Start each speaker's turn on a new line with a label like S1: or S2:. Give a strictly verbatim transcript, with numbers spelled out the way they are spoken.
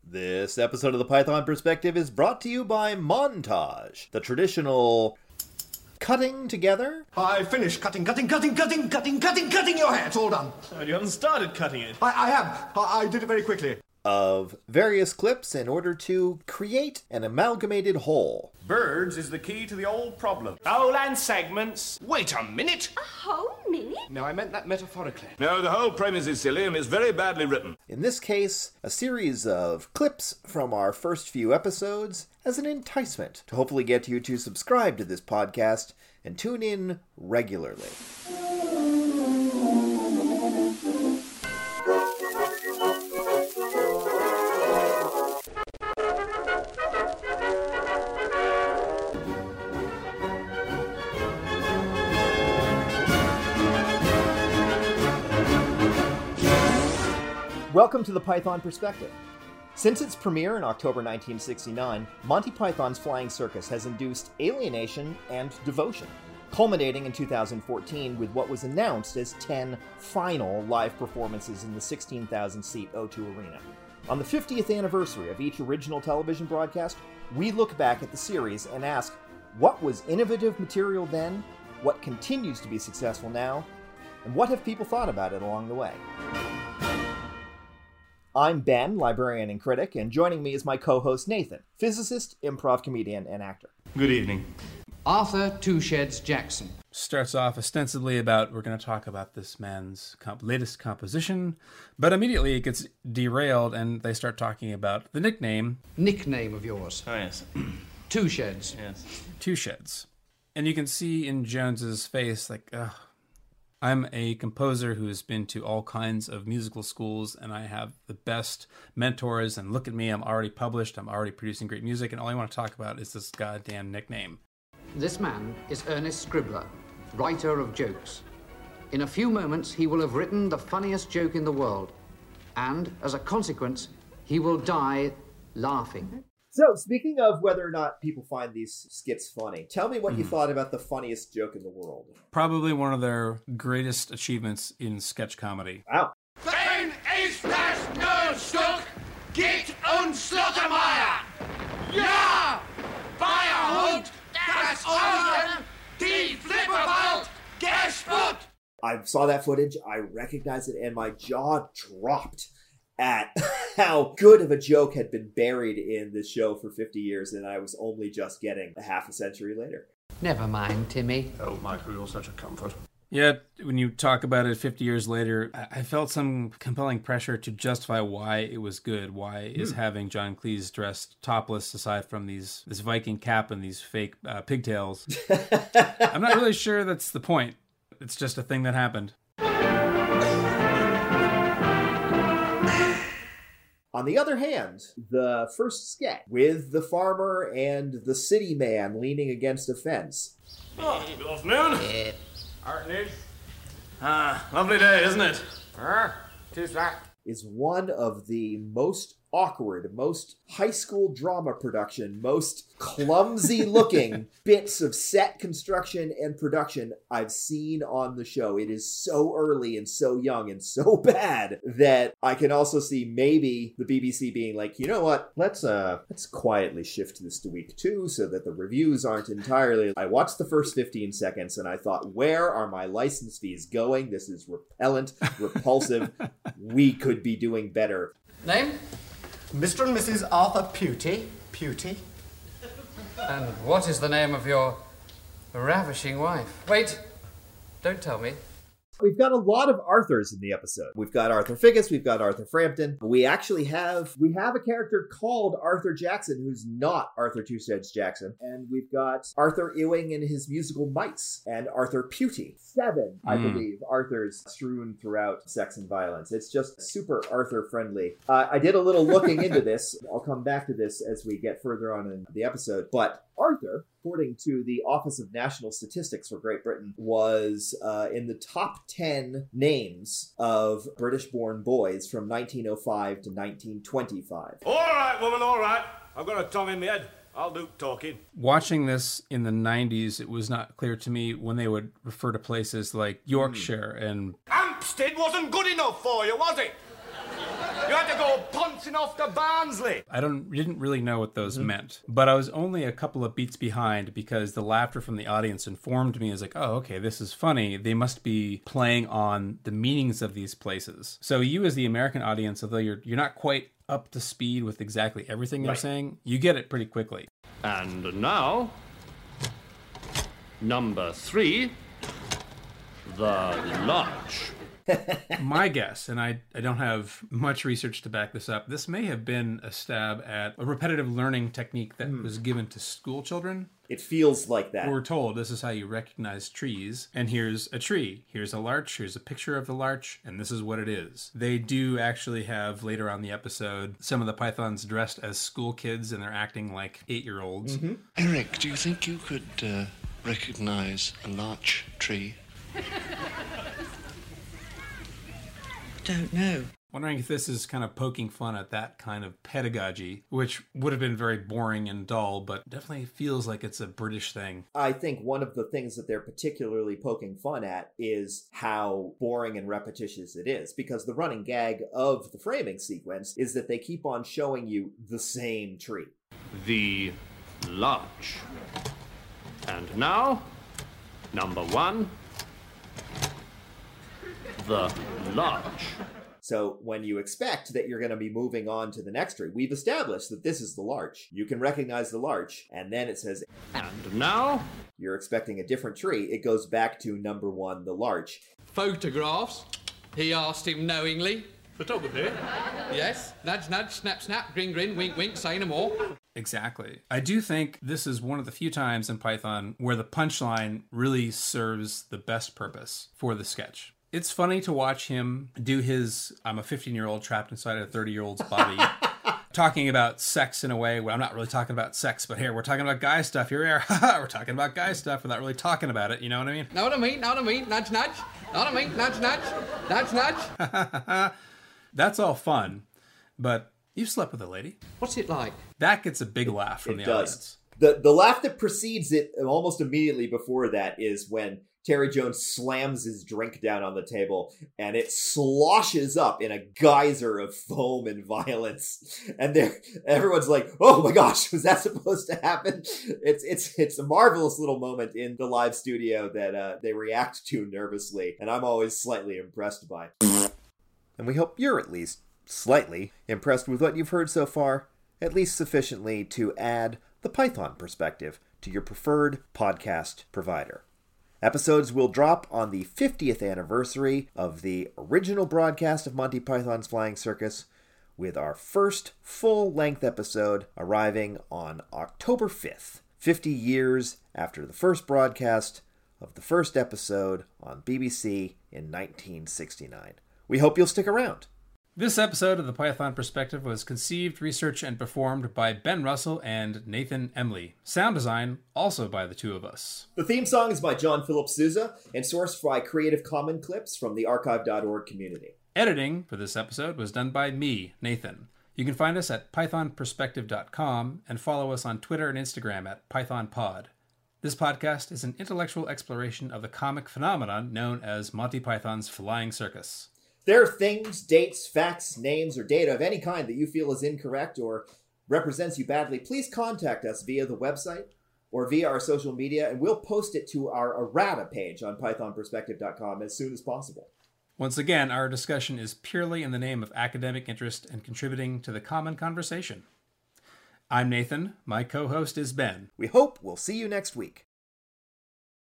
S1: This episode of the Python Perspective is brought to you by Montage, the traditional cutting together.
S2: I finished cutting, cutting, cutting, cutting, cutting, cutting, cutting your hair. It's all done.
S3: Oh, you haven't started cutting it.
S2: I, I have. I, I did it very quickly.
S1: Of various clips in order to create an amalgamated whole.
S3: Birds is the key to the old problem. Whole and segments.
S4: Wait a minute.
S5: A whole minute?
S4: No, I meant that metaphorically.
S6: No, the whole premise is silly and is very badly written.
S1: In this case, a series of clips from our first few episodes as an enticement to hopefully get you to subscribe to this podcast and tune in regularly. Welcome to the Python Perspective. Since its premiere in October nineteen sixty-nine, Monty Python's Flying Circus has induced alienation and devotion, culminating in two thousand fourteen with what was announced as ten final live performances in the sixteen thousand seat O two Arena. On the fiftieth anniversary of each original television broadcast, we look back at the series and ask, what was innovative material then, what continues to be successful now, and what have people thought about it along the way? I'm Ben, librarian and critic, and joining me is my co-host Nathan, physicist, improv comedian, and actor.
S3: Good evening.
S7: Arthur Two-Sheds Jackson.
S8: Starts off ostensibly about, we're going to talk about this man's comp- latest composition, but immediately it gets derailed and they start talking about the nickname.
S7: Nickname of yours.
S3: Oh, yes.
S7: Two-Sheds.
S3: Yes.
S8: Two-Sheds. And you can see in Jones's face, like, ugh. I'm a composer who's been to all kinds of musical schools, and I have the best mentors, and look at me, I'm already published, I'm already producing great music, and all I want to talk about is this goddamn nickname.
S7: This man is Ernest Scribbler, writer of jokes. In a few moments, he will have written the funniest joke in the world, and, as a consequence, he will die laughing.
S1: So, speaking of whether or not people find these skits funny, tell me what mm. you thought about the funniest joke in the world.
S8: Probably one of their greatest achievements in sketch comedy.
S1: Wow.
S4: Wenn ist das Nerdstück? Geht uns Slottermeier! Ja! Feierhund, das Euren, die Flipperwald, Gesput!
S1: I saw that footage, I recognized it, and my jaw dropped at how good of a joke had been buried in this show for fifty years, and I was only just getting a half a century later.
S7: Never mind, Timmy.
S6: Oh, Michael, you're such a comfort.
S8: Yeah, when you talk about it fifty years later, I felt some compelling pressure to justify why it was good. Why mm. is having John Cleese dressed topless, aside from these this Viking cap and these fake uh, pigtails? I'm not really sure that's the point. It's just a thing that happened.
S1: On the other hand, the first sketch with the farmer and the city man leaning against a fence.
S6: Oh, good afternoon.
S4: Yeah.
S3: Artnage. Ah, lovely day, isn't it?
S4: Ah, tis that.
S1: Is one of the most awkward, most high school drama production, most clumsy looking bits of set construction and production I've seen on the show. It is so early and so young and so bad that I can also see maybe the B B C being like, you know what, let's uh let's quietly shift this to week two so that the reviews aren't entirely... I watched the first fifteen seconds and I thought, where are my license fees going? This is repellent, repulsive. We could be doing better.
S7: Name?
S2: Mister and Missus Arthur Pewty. Pewty.
S7: And what is the name of your ravishing wife? Wait, don't tell me.
S1: We've got a lot of Arthurs in the episode. We've got Arthur Figgis, we've got Arthur Frampton. We actually have, we have a character called Arthur Jackson who's not Arthur Two-Sheds Jackson. And we've got Arthur Ewing and his musical Mice, and Arthur Pewty. Seven, mm. I believe, Arthurs strewn throughout Sex and Violence. It's just super Arthur-friendly. Uh, I did a little looking into this. I'll come back to this as we get further on in the episode. But Arthur, according to the Office of National Statistics for Great Britain, was uh, in the top ten names of British-born boys from nineteen oh five to nineteen twenty-five.
S6: All right, woman, all right. I've got a tongue in my head. I'll do talking.
S8: Watching this in the nineties, it was not clear to me when they would refer to places like Yorkshire mm. and...
S6: Hampstead wasn't good enough for you, was it?
S3: You had to go pouncing off to Barnsley.
S8: I don't didn't really know what those mm-hmm. meant, but I was only a couple of beats behind because the laughter from the audience informed me as like, oh, okay, this is funny. They must be playing on the meanings of these places. So you as the American audience, although you're you're not quite up to speed with exactly everything they're right. saying, you get it pretty quickly.
S5: And now, number three, the Lodge.
S8: My guess, and I, I don't have much research to back this up, this may have been a stab at a repetitive learning technique that mm. was given to school children.
S1: It feels like that.
S8: We're told this is how you recognize trees, and here's a tree, here's a larch, here's a picture of the larch, and this is what it is. They do actually have, later on the episode, some of the pythons dressed as school kids, and they're acting like eight-year-olds.
S9: Mm-hmm. Eric, do you think you could uh, recognize a larch tree?
S10: Don't know.
S8: Wondering if this is kind of poking fun at that kind of pedagogy, which would have been very boring and dull, but definitely feels like it's a British thing.
S1: I think one of the things that they're particularly poking fun at is how boring and repetitious it is, because the running gag of the framing sequence is that they keep on showing you the same tree.
S5: The Lodge. And now, number one, the Lodge.
S1: So when you expect that you're going to be moving on to the next tree, we've established that this is the larch. You can recognize the larch, and then it says,
S5: and now
S1: you're expecting a different tree. It goes back to number one, the larch.
S11: Photographs? He asked him knowingly.
S6: Photography?
S11: Yes. Nudge, nudge, snap, snap, grin, grin, wink, wink, say no more.
S8: Exactly. I do think this is one of the few times in Python where the punchline really serves the best purpose for the sketch. It's funny to watch him do his, I'm a fifteen-year-old trapped inside a thirty-year-old's body, talking about sex in a way where I'm not really talking about sex, but here, we're talking about guy stuff. Here we are. We're talking about guy stuff without really talking about it. You know what I mean?
S11: Know what I mean? Know what I mean? Nudge, nudge. Know what I mean? Nudge, nudge. Nudge, nudge.
S8: That's all fun, but you've slept with a lady.
S11: What's it like?
S8: That gets a big laugh from
S1: it
S8: the
S1: does.
S8: audience.
S1: The, the laugh that precedes it almost immediately before that is when Terry Jones slams his drink down on the table and it sloshes up in a geyser of foam and violence. And everyone's like, oh my gosh, was that supposed to happen? It's it's it's a marvelous little moment in the live studio that uh, they react to nervously. And I'm always slightly impressed by. And we hope you're at least slightly impressed with what you've heard so far, at least sufficiently to add the Python perspective to your preferred podcast provider. Episodes will drop on the fiftieth anniversary of the original broadcast of Monty Python's Flying Circus, with our first full-length episode arriving on October fifth, fifty years after the first broadcast of the first episode on B B C in nineteen sixty-nine. We hope you'll stick around.
S8: This episode of The Python Perspective was conceived, researched, and performed by Ben Russell and Nathan Emley. Sound design also by the two of us.
S1: The theme song is by John Philip Sousa and sourced by Creative Commons clips from the archive dot org community.
S8: Editing for this episode was done by me, Nathan. You can find us at python perspective dot com and follow us on Twitter and Instagram at pythonpod. This podcast is an intellectual exploration of the comic phenomenon known as Monty Python's Flying Circus.
S1: There are things, dates, facts, names, or data of any kind that you feel is incorrect or represents you badly, please contact us via the website or via our social media, and we'll post it to our errata page on python perspective dot com as soon as possible.
S8: Once again, our discussion is purely in the name of academic interest and contributing to the common conversation. I'm Nathan. My co-host is Ben.
S1: We hope we'll see you next week.